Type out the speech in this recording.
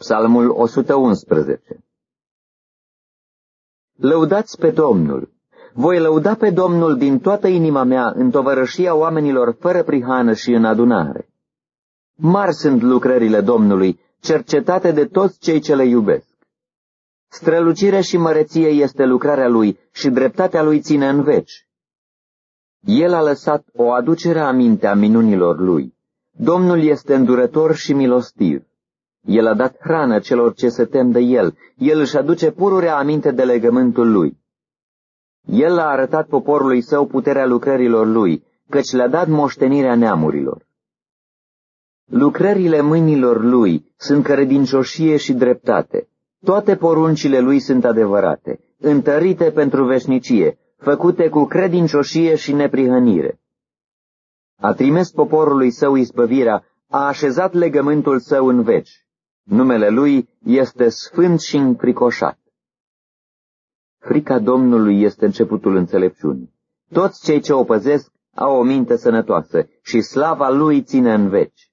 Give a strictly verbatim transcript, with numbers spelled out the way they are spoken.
Psalmul o sută unsprezece. Lăudați pe Domnul! Voi lăuda pe Domnul din toată inima mea în tovărășia oamenilor fără prihană și în adunare. Mari sunt lucrările Domnului, cercetate de toți cei ce le iubesc. Strălucire și măreție este lucrarea Lui și dreptatea Lui ține în veci. El a lăsat o aducere aminte a minunilor Lui. Domnul este îndurător și milostiv. El a dat hrană celor ce se tem de El. El își aduce pururea aminte de legământul Lui. El a arătat poporului său puterea lucrărilor Lui, căci le-a dat moștenirea neamurilor. Lucrările mâinilor Lui sunt credincioșie și dreptate. Toate poruncile Lui sunt adevărate, întărite pentru veșnicie, făcute cu credincioșie și neprihănire. A trimis poporului său izbăvirea, a așezat legământul său în veci. Numele Lui este sfânt și înfricoșat. Frica Domnului este începutul înțelepciunii. Toți cei ce o păzesc au o minte sănătoasă și slava Lui ține în veci.